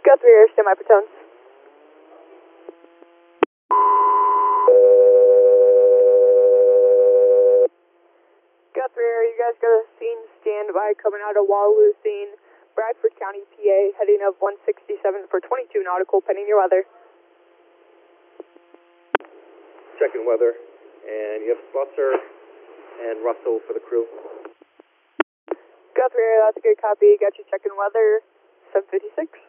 Guthrie Air, stand by for tones. Guthrie Air, you guys got a scene standby coming out of Waterloo scene, Bradford County, PA, heading of 167 for 22 nautical, pending your weather. Checking weather, and you have Splusser and Russell for the crew. Guthrie Air, that's a good copy. Got you checking weather, 756.